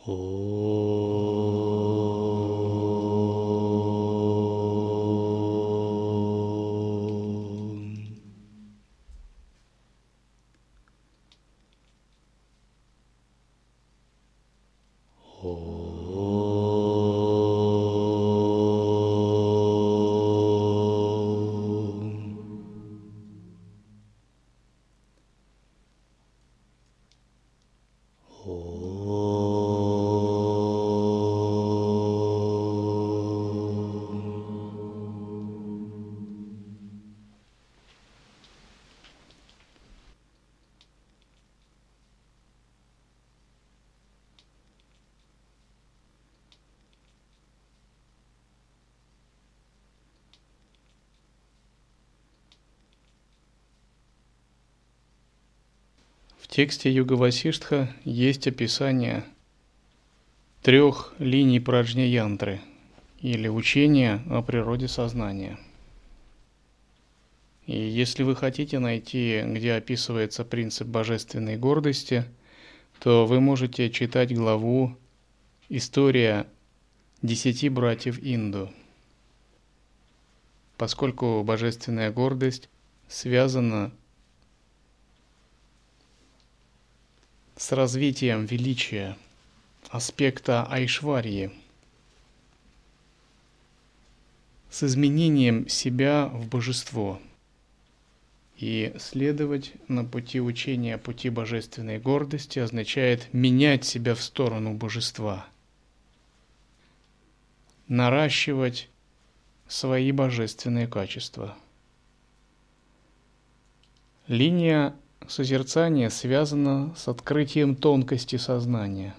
В тексте Юга Васиштха есть описание 3 линий праджня-янтры, или учения о природе сознания. И если вы хотите найти, где описывается принцип божественной гордости, то вы можете читать главу «История 10 братьев Инду», поскольку божественная гордость связана с развитием величия, аспекта Айшварьи, с изменением себя в божество. И следовать на пути учения, пути божественной гордости означает менять себя в сторону божества, наращивать свои божественные качества. Линия созерцания связана с открытием тонкости сознания.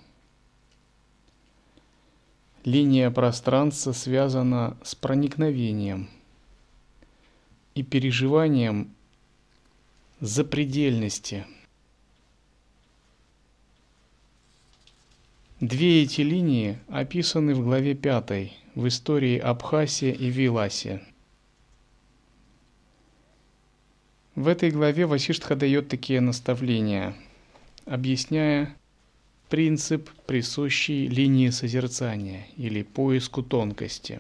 Линия пространства связана с проникновением и переживанием запредельности. 2 эти линии описаны в главе 5 в истории Абхасия и Виласия. В этой главе Васиштха дает такие наставления, объясняя принцип, присущий линии созерцания или поиску тонкости.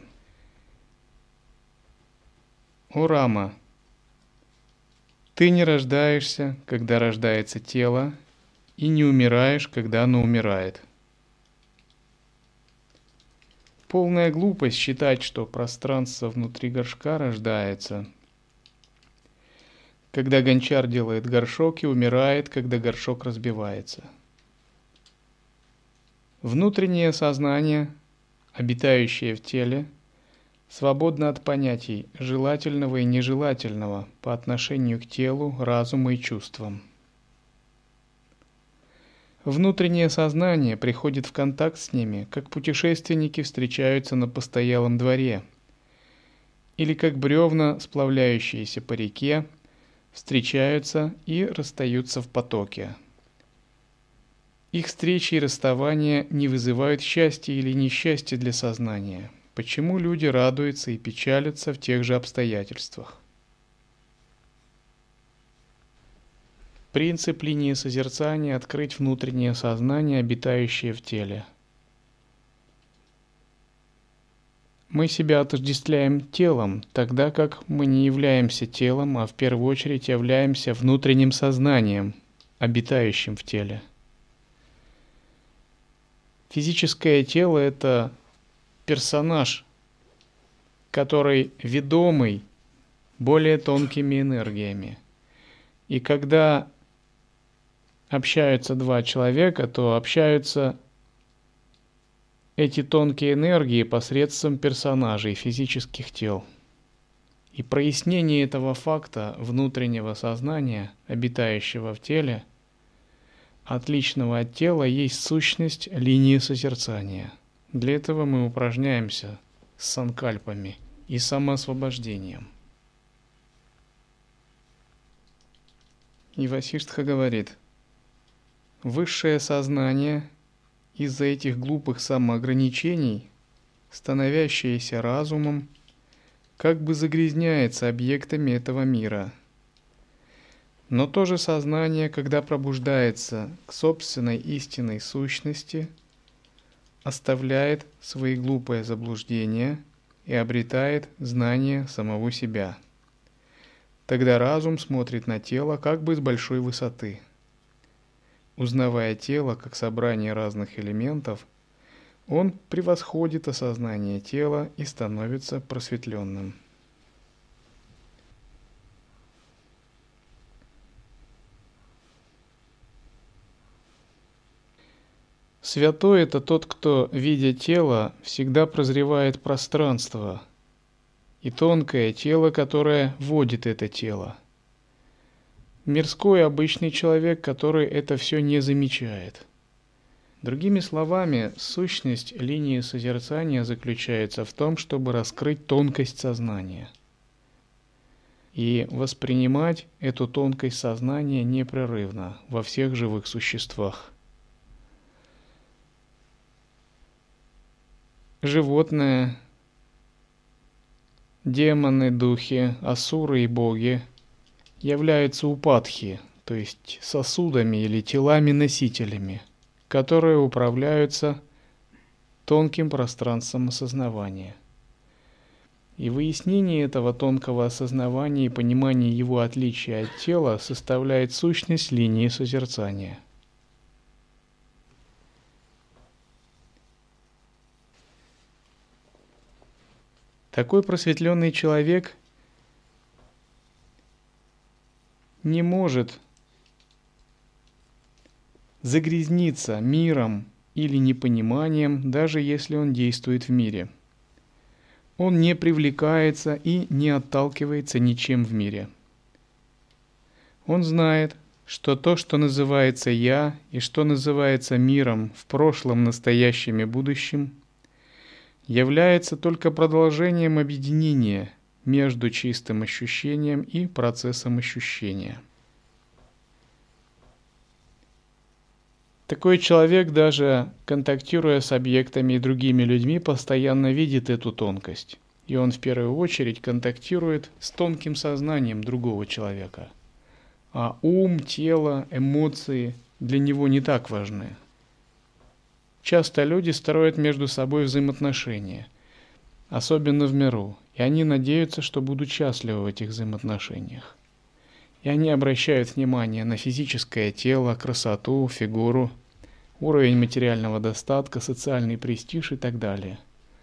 «О Рама, ты не рождаешься, когда рождается тело, и не умираешь, когда оно умирает. Полная глупость считать, что пространство внутри горшка рождается, когда гончар делает горшок, и умирает, когда горшок разбивается. Внутреннее сознание, обитающее в теле, свободно от понятий желательного и нежелательного по отношению к телу, разуму и чувствам. Внутреннее сознание приходит в контакт с ними, как путешественники встречаются на постоялом дворе, или как бревна, сплавляющиеся по реке, встречаются и расстаются в потоке. Их встречи и расставания не вызывают счастья или несчастья для сознания. Почему люди радуются и печалятся в тех же обстоятельствах? Принцип линии созерцания – открыть внутреннее сознание, обитающее в теле. Мы себя отождествляем телом, тогда как мы не являемся телом, а в первую очередь являемся внутренним сознанием, обитающим в теле. Физическое тело – это персонаж, который ведомый более тонкими энергиями. И когда общаются 2 человека, то общаются эти тонкие энергии посредством персонажей физических тел. И прояснение этого факта внутреннего сознания, обитающего в теле, отличного от тела, есть сущность линии созерцания. Для этого мы упражняемся с санкальпами и самоосвобождением. И Васиштха говорит, высшее сознание из-за этих глупых самоограничений, становящееся разумом, как бы загрязняется объектами этого мира. Но то же сознание, когда пробуждается к собственной истинной сущности, оставляет свои глупые заблуждения и обретает знание самого себя. Тогда разум смотрит на тело как бы с большой высоты. Узнавая тело как собрание разных элементов, он превосходит осознание тела и становится просветленным. Святой – это тот, кто, видя тело, всегда прозревает пространство и тонкое тело, которое водит это тело. Мирской обычный человек, который это все не замечает. Другими словами, сущность линии созерцания заключается в том, чтобы раскрыть тонкость сознания и воспринимать эту тонкость сознания непрерывно во всех живых существах. Животные, демоны, духи, асуры и боги являются упадхи, то есть сосудами или телами-носителями, которые управляются тонким пространством осознавания. И выяснение этого тонкого осознавания и понимание его отличия от тела составляет сущность линии созерцания. Такой просветленный человек не может загрязниться миром или непониманием, даже если он действует в мире. Он не привлекается и не отталкивается ничем в мире. Он знает, что то, что называется «я» и что называется миром в прошлом, настоящем и будущем, является только продолжением объединения между чистым ощущением и процессом ощущения. Такой человек, даже контактируя с объектами и другими людьми, постоянно видит эту тонкость. И он в первую очередь контактирует с тонким сознанием другого человека. А ум, тело, эмоции для него не так важны. Часто люди строят между собой взаимоотношения, особенно в миру, и они надеются, что будут счастливы в этих взаимоотношениях. И они обращают внимание на физическое тело, красоту, фигуру, уровень материального достатка, социальный престиж и так далее.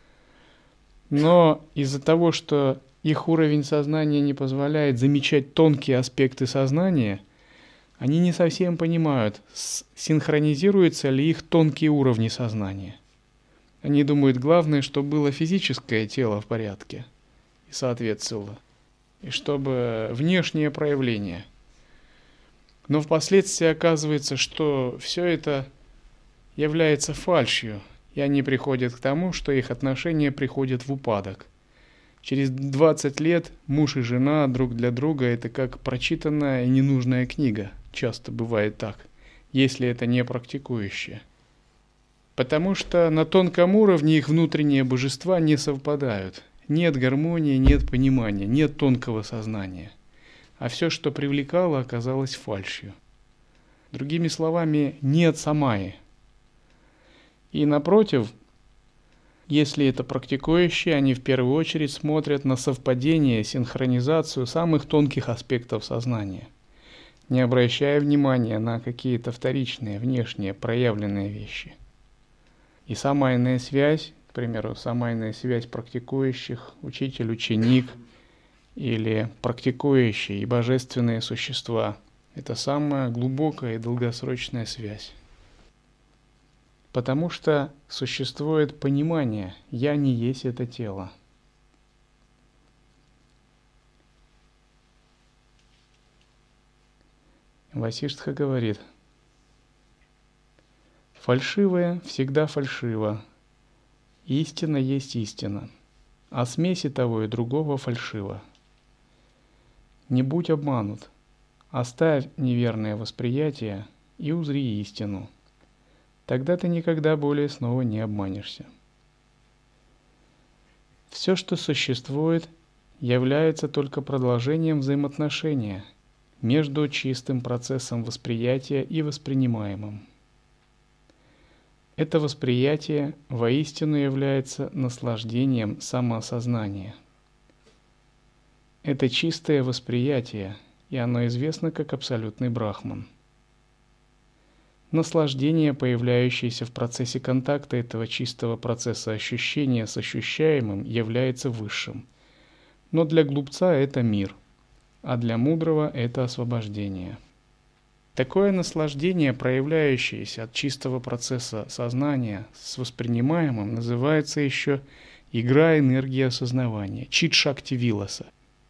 Но из-за того, что их уровень сознания не позволяет замечать тонкие аспекты сознания, они не совсем понимают, синхронизируются ли их тонкие уровни сознания. Они думают, главное, чтобы было физическое тело в порядке и соответствовало, и чтобы внешнее проявление. Но впоследствии оказывается, что все это является фальшью, и они приходят к тому, что их отношения приходят в упадок. Через 20 лет муж и жена друг для друга – это как прочитанная и ненужная книга. Часто бывает так, если это не практикующие. Потому что на тонком уровне их внутренние божества не совпадают. Нет гармонии, нет понимания, нет тонкого сознания. А все, что привлекало, оказалось фальшью. Другими словами, нет самаи. И напротив, если это практикующие, они в первую очередь смотрят на совпадение, синхронизацию самых тонких аспектов сознания, не обращая внимания на какие-то вторичные, внешние, проявленные вещи. И самайная связь, к примеру, самайная связь практикующих, учитель-ученик или практикующие и божественные существа – это самая глубокая и долгосрочная связь. Потому что существует понимание «я не есть это тело». Васиштха говорит: «Фальшивое всегда фальшиво, истина есть истина, а смеси того и другого фальшиво. Не будь обманут, оставь неверное восприятие и узри истину. Тогда ты никогда более снова не обманешься. Все, что существует, является только продолжением взаимоотношения между чистым процессом восприятия и воспринимаемым. Это восприятие воистину является наслаждением самоосознания. Это чистое восприятие, и оно известно как абсолютный брахман. Наслаждение, появляющееся в процессе контакта этого чистого процесса ощущения с ощущаемым, является высшим. Но для глупца это мир, а для мудрого это освобождение. Такое наслаждение, проявляющееся от чистого процесса сознания с воспринимаемым, называется еще игра энергии осознавания, чит-шакти-виласа.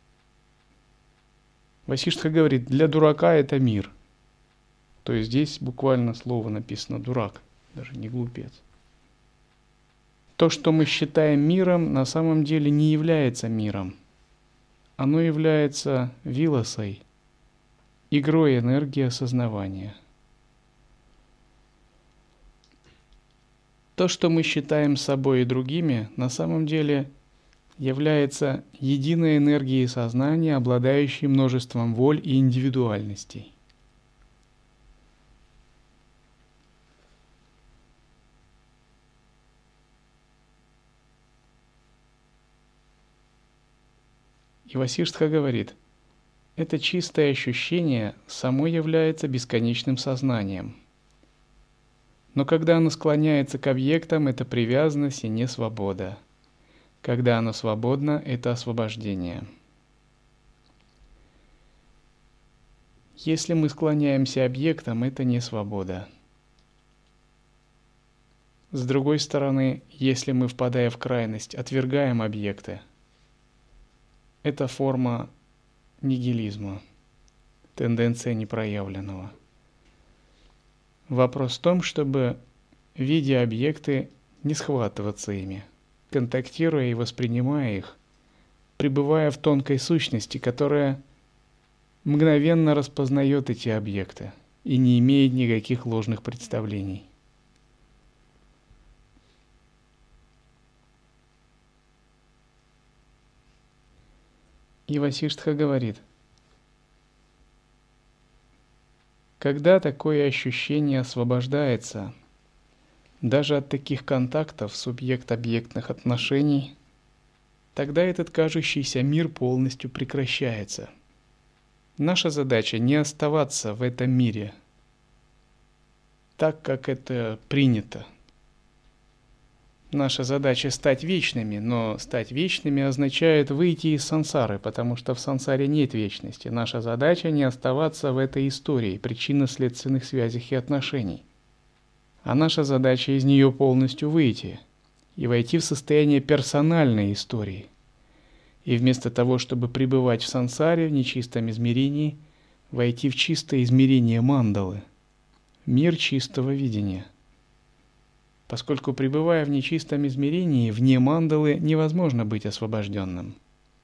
Васиштха говорит, для дурака это мир. То есть здесь буквально слово написано «дурак», даже не глупец. То, что мы считаем миром, на самом деле не является миром. Оно является виласой, игрой энергии осознавания. То, что мы считаем собой и другими, на самом деле является единой энергией сознания, обладающей множеством воль и индивидуальностей. И Васиштха говорит, это чистое ощущение само является бесконечным сознанием. Но когда оно склоняется к объектам, это привязанность и не свобода. Когда оно свободно, это освобождение. Если мы склоняемся объектам, это не свобода. С другой стороны, если мы, впадая в крайность, отвергаем объекты, это форма нигилизма, тенденция непроявленного. Вопрос в том, чтобы, видя объекты, не схватываться ими, контактируя и воспринимая их, пребывая в тонкой сущности, которая мгновенно распознает эти объекты и не имеет никаких ложных представлений. И Васиштха говорит, когда такое ощущение освобождается, даже от таких контактов субъект-объектных отношений, тогда этот кажущийся мир полностью прекращается. Наша задача не оставаться в этом мире, так как это принято. Наша задача стать вечными, но стать вечными означает выйти из сансары, потому что в сансаре нет вечности. Наша задача не оставаться в этой истории причинно-следственных связей и отношений. А наша задача из нее полностью выйти и войти в состояние персональной истории. И вместо того, чтобы пребывать в сансаре, в нечистом измерении, войти в чистое измерение мандалы, мир чистого видения. Поскольку, пребывая в нечистом измерении, вне мандалы, невозможно быть освобожденным.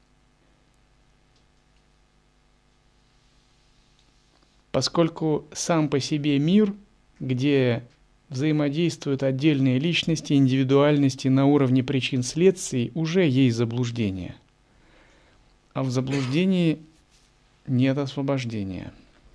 Поскольку сам по себе мир, где взаимодействуют отдельные личности, индивидуальности на уровне причин-следствий, уже есть заблуждение. А в заблуждении нет освобождения.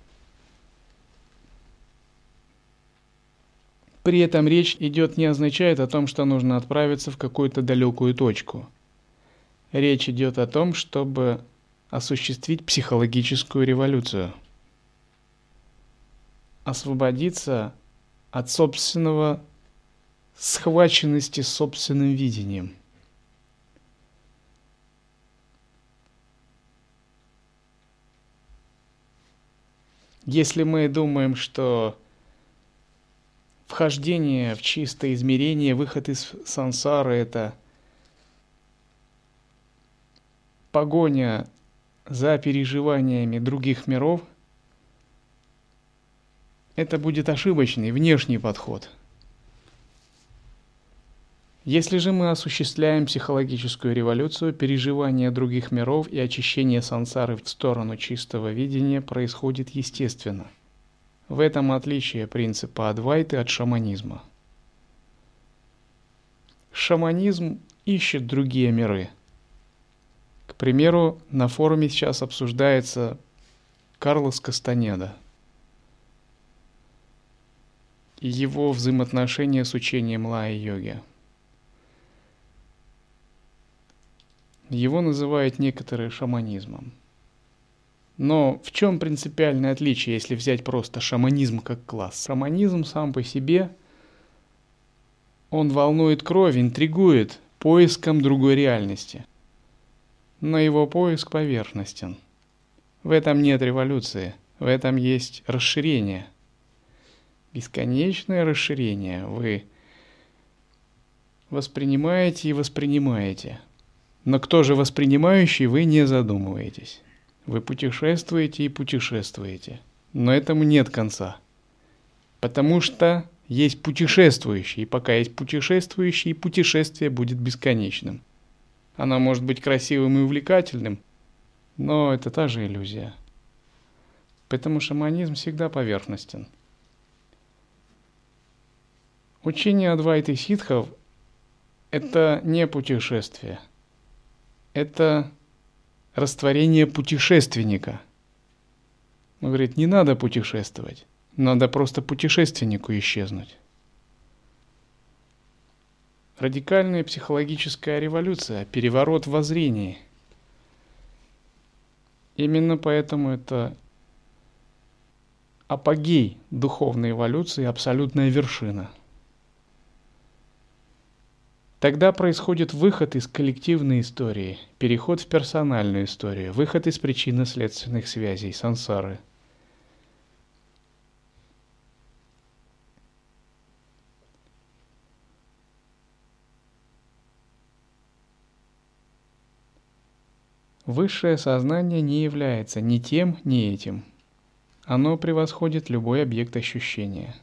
При этом речь идет не означает о том, что нужно отправиться в какую-то далекую точку. Речь идет о том, чтобы осуществить психологическую революцию. Освободиться от собственного схваченности собственным видением. Если мы думаем, что вхождение в чистое измерение, выход из сансары — это погоня за переживаниями других миров, это будет ошибочный внешний подход. Если же мы осуществляем психологическую революцию, переживание других миров и очищение сансары в сторону чистого видения происходит естественно. В этом отличие принципа Адвайты от шаманизма. Шаманизм ищет другие миры. К примеру, на форуме сейчас обсуждается Карлос Кастанеда. и его взаимоотношения с учением лая-йоги. Его называют некоторые шаманизмом. Но в чем принципиальное отличие, если взять просто шаманизм как класс? Шаманизм сам по себе, он волнует кровь, интригует поиском другой реальности. Но его поиск поверхностен. В этом нет революции, в этом есть расширение. Бесконечное расширение. Вы воспринимаете и воспринимаете. Но кто же воспринимающий, вы не задумываетесь. Вы путешествуете и путешествуете. Но этому нет конца. Потому что есть путешествующий. И пока есть путешествующий, путешествие будет бесконечным. Оно может быть красивым и увлекательным, но это та же иллюзия. Поэтому шаманизм всегда поверхностен. Учение Адвайты ситхов – это не путешествие. Это растворение путешественника. Он говорит, не надо путешествовать, надо просто путешественнику исчезнуть. Радикальная психологическая революция, переворот в воззрении. Именно поэтому это апогей духовной эволюции, абсолютная вершина. Тогда происходит выход из коллективной истории, переход в персональную историю, выход из причинно-следственных связей, сансары. Высшее сознание не является ни тем, ни этим. Оно превосходит любой объект ощущения.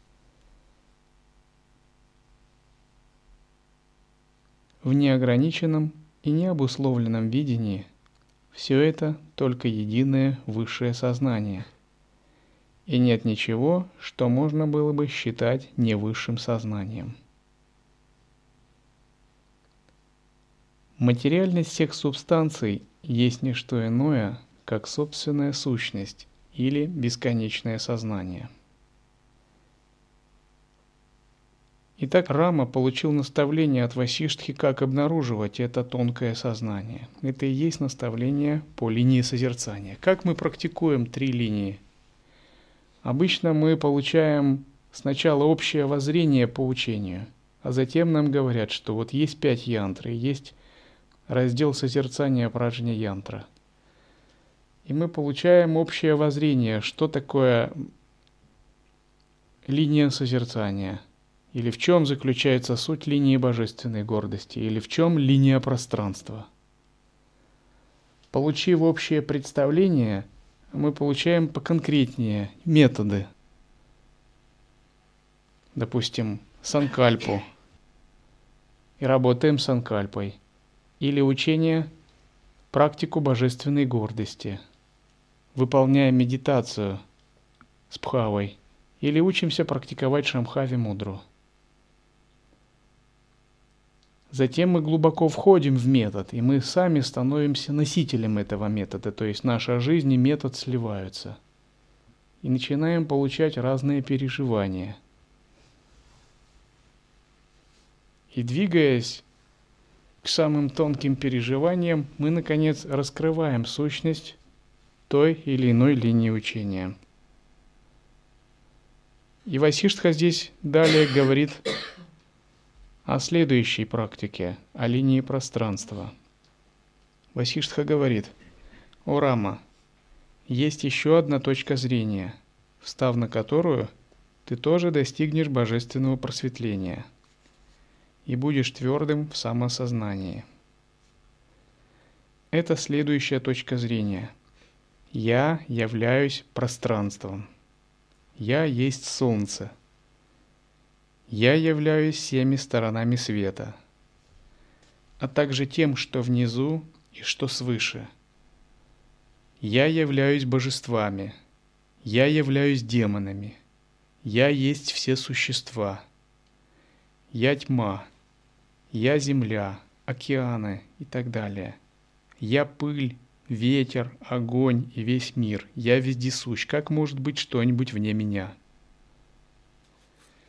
В неограниченном и необусловленном видении все это только единое высшее сознание. И нет ничего, что можно было бы считать невысшим сознанием. Материальность всех субстанций есть не что иное, как собственная сущность или бесконечное сознание. Итак, Рама получил наставление от Васиштхи, как обнаруживать это тонкое сознание. Это и есть наставление по линии созерцания. Как мы практикуем 3 линии? Обычно мы получаем сначала общее воззрение по учению, а затем нам говорят, что вот есть 5 янтр, и есть раздел созерцания праджня-янтра. И мы получаем общее воззрение, что такое линия созерцания, или в чем заключается суть линии божественной гордости, или в чем линия пространства. Получив общее представление, мы получаем поконкретнее методы. Допустим, санкальпу, и работаем с санкальпой. Или учение, практику божественной гордости. Выполняем медитацию с бхавой. Или учимся практиковать шамбхави-мудру. Затем мы глубоко входим в метод, и мы сами становимся носителем этого метода. То есть наша жизнь и метод сливаются. И начинаем получать разные переживания. И двигаясь к самым тонким переживаниям, мы, наконец, раскрываем сущность той или иной линии учения. И Васиштха здесь далее говорит о следующей практике, о линии пространства. Васиштха говорит: «О Рама, есть еще одна точка зрения, встав на которую ты тоже достигнешь божественного просветления и будешь твердым в самосознании. Это следующая точка зрения. Я являюсь пространством. Я есть солнце. Я являюсь всеми сторонами света, а также тем, что внизу и что свыше. Я являюсь божествами. Я являюсь демонами. Я есть все существа. Я тьма. Я земля, океаны и так далее. Я пыль, ветер, огонь и весь мир. Я вездесущ. Как может быть что-нибудь вне меня?»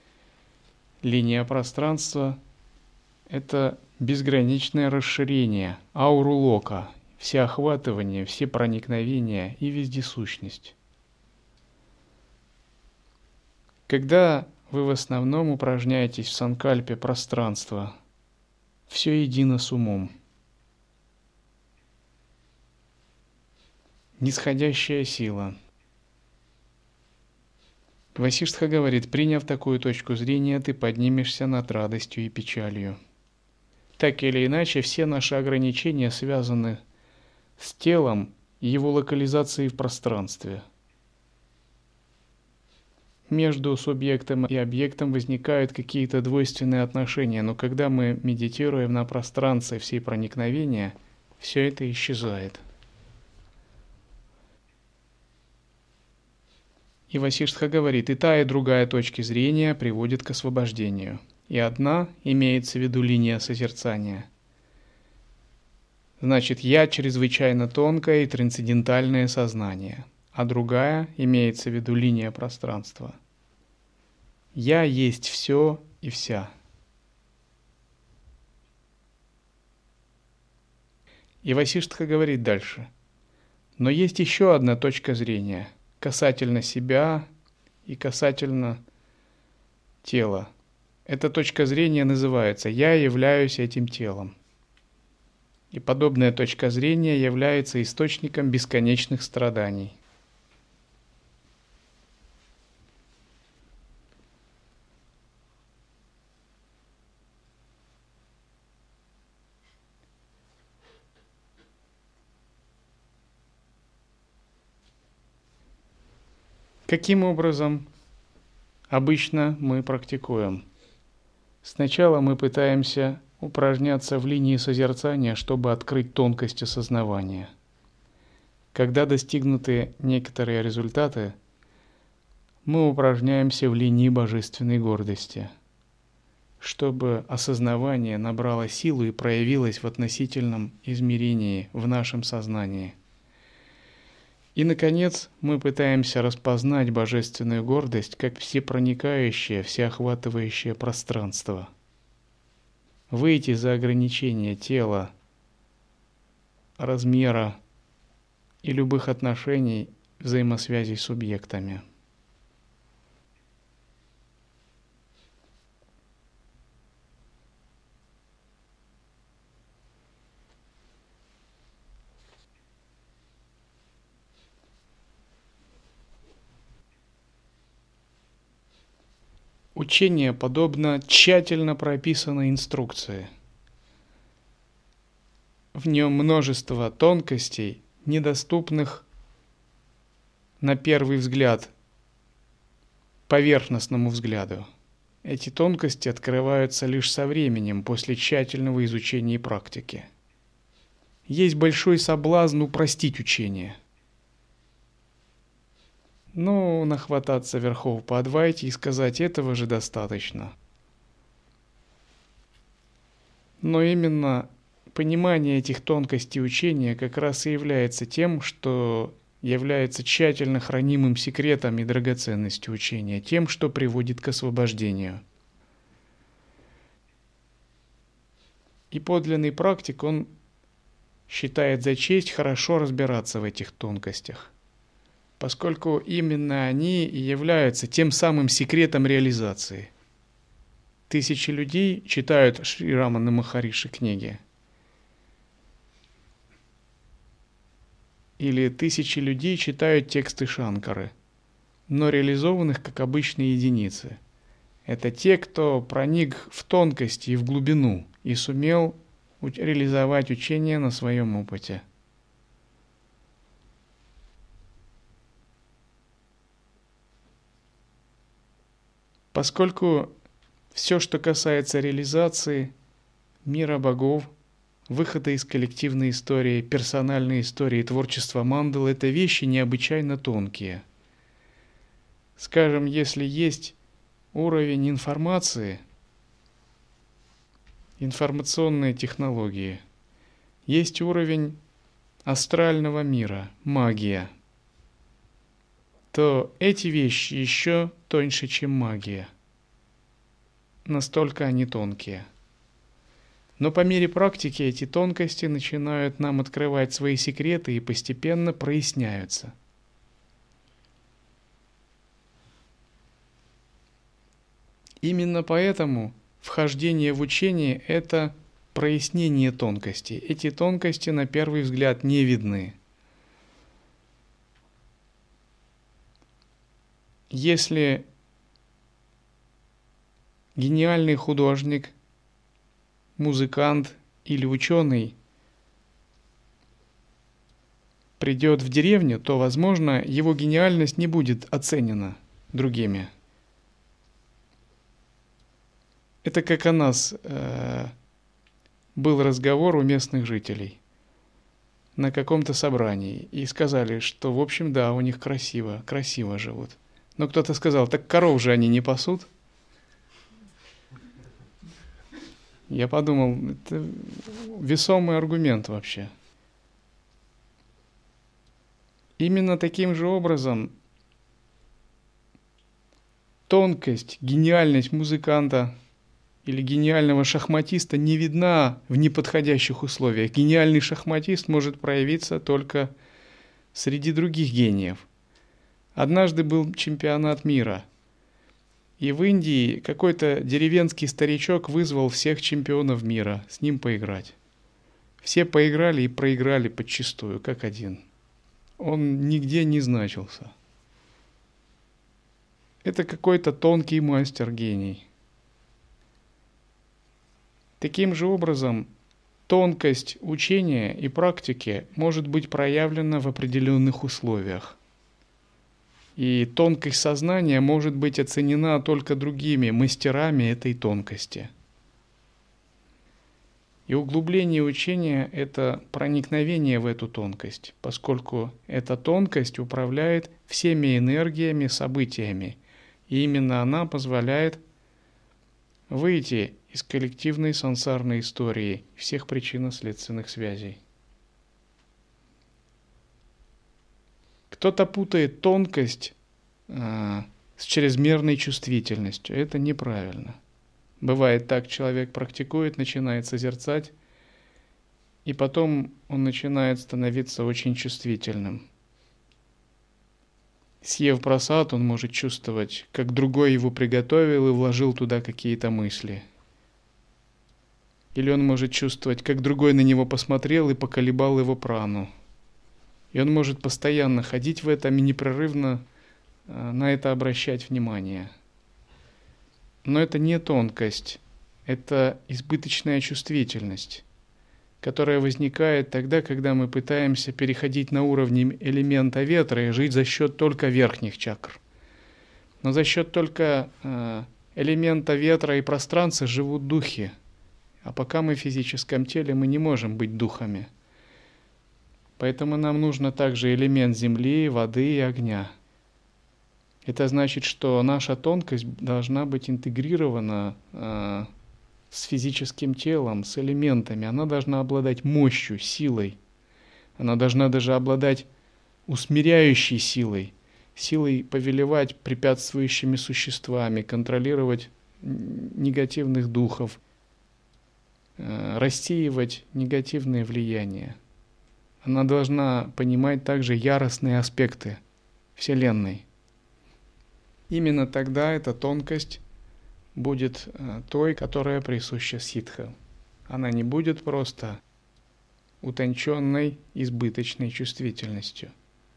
Линия пространства – это безграничное расширение, ауру Лока, всеохватывание, всепроникновение и вездесущность. Когда вы в основном упражняетесь в санкальпе пространства, все едино с умом. Нисходящая сила. Васиштха говорит, приняв такую точку зрения, ты поднимешься над радостью и печалью. Так или иначе, все наши ограничения связаны с телом и его локализацией в пространстве. Между субъектом и объектом возникают какие-то двойственные отношения, но когда мы медитируем на пространстве всей проникновения, все это исчезает. И Васиштха говорит, и та, и другая точки зрения приводят к освобождению. И одна имеется в виду линия созерцания. Значит, я чрезвычайно тонкое и трансцендентальное сознание, а другая имеется в виду линия пространства. Я есть все и вся. И Васиштха говорит дальше. Но есть еще одна точка зрения касательно себя и касательно тела. Эта точка зрения называется «Я являюсь этим телом». И подобная точка зрения является источником бесконечных страданий. Каким образом обычно мы практикуем? Сначала мы пытаемся упражняться в линии созерцания, чтобы открыть тонкость осознавания. Когда достигнуты некоторые результаты, мы упражняемся в линии божественной гордости, чтобы осознавание набрало силу и проявилось в относительном измерении в нашем сознании. И, наконец, мы пытаемся распознать божественную гордость как всепроникающее, всеохватывающее пространство. Выйти за ограничения тела, размера и любых отношений, взаимосвязей с субъектами. Учение подобно тщательно прописанной инструкции. В нем множество тонкостей, недоступных на первый взгляд, поверхностному взгляду. Эти тонкости открываются лишь со временем, после тщательного изучения и практики. Есть большой соблазн упростить учение. Нахвататься верхов по Адвайте и сказать, этого же достаточно. Но именно понимание этих тонкостей учения как раз и является тем, что является тщательно хранимым секретом и драгоценностью учения, тем, что приводит к освобождению. И подлинный практик, он считает за честь хорошо разбираться в этих тонкостях, поскольку именно они и являются тем самым секретом реализации. Тысячи людей читают Шри Рамана Махариши книги. Или тысячи людей читают тексты Шанкары, но реализованных как обычные единицы. Это те, кто проник в тонкости и в глубину и сумел реализовать учение на своем опыте. Поскольку все, что касается реализации мира богов, выхода из коллективной истории, персональной истории, творчества мандалы – это вещи необычайно тонкие. Скажем, если есть уровень информации, информационные технологии, есть уровень астрального мира, магия, то эти вещи еще тоньше, чем магия. настолько они тонкие. Но по мере практики эти тонкости начинают нам открывать свои секреты и постепенно проясняются. Именно поэтому вхождение в учение – это прояснение тонкостей. Эти тонкости на первый взгляд не видны. Если гениальный художник, музыкант или ученый придет в деревню, то, возможно, его гениальность не будет оценена другими. Это как о нас был разговор у местных жителей на каком-то собрании, и сказали, что, в общем, да, у них красиво живут. Но кто-то сказал, так коров же они не пасут. Я подумал, это весомый аргумент вообще. Именно таким же образом тонкость, гениальность музыканта или гениального шахматиста не видна в неподходящих условиях. Гениальный шахматист может проявиться только среди других гениев. Однажды был чемпионат мира, и в Индии какой-то деревенский старичок вызвал всех чемпионов мира с ним поиграть. Все поиграли и проиграли подчистую, как один. Он нигде не значился. Это какой-то тонкий мастер, гений. Таким же образом, тонкость учения и практики может быть проявлена в определенных условиях. И тонкость сознания может быть оценена только другими мастерами этой тонкости. И углубление учения – это проникновение в эту тонкость, поскольку эта тонкость управляет всеми энергиями, событиями, и именно она позволяет выйти из коллективной сансарной истории всех причинно-следственных связей. Кто-то путает тонкость с чрезмерной чувствительностью. Это неправильно. Бывает так, человек практикует, начинает созерцать, и потом он начинает становиться очень чувствительным. Съев прасад, он может чувствовать, как другой его приготовил и вложил туда какие-то мысли. Или он может чувствовать, как другой на него посмотрел и поколебал его прану. И он может постоянно ходить в этом и непрерывно на это обращать внимание. Но это не тонкость, это избыточная чувствительность, которая возникает тогда, когда мы пытаемся переходить на уровень элемента ветра и жить за счет только верхних чакр. Но за счет только элемента ветра и пространства живут духи. А пока мы в физическом теле, мы не можем быть духами. Поэтому нам нужно также элемент земли, воды и огня. Это значит, что наша тонкость должна быть интегрирована с физическим телом, с элементами. Она должна обладать мощью, силой. Она должна даже обладать усмиряющей силой, силой повелевать препятствующими существами, контролировать негативных духов, рассеивать негативные влияния. Она должна понимать также яростные аспекты Вселенной. Именно тогда эта тонкость будет той, которая присуща ситхам. Она не будет просто утонченной, избыточной чувствительностью.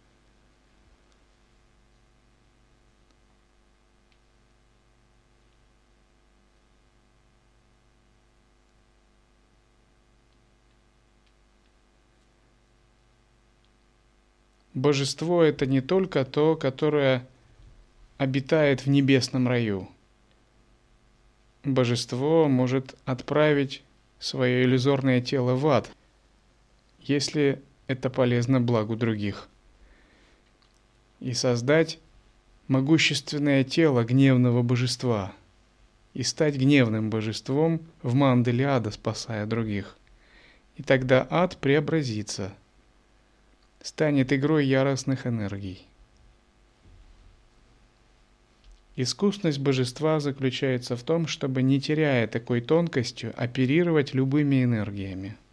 Божество – это не только то, которое обитает в небесном раю. Божество может отправить свое иллюзорное тело в ад, если это полезно благу других, и создать могущественное тело гневного божества, и стать гневным божеством в мандале ада, спасая других. И тогда ад преобразится, станет игрой яростных энергий. Искусность божества заключается в том, чтобы, не теряя такой тонкостью, оперировать любыми энергиями.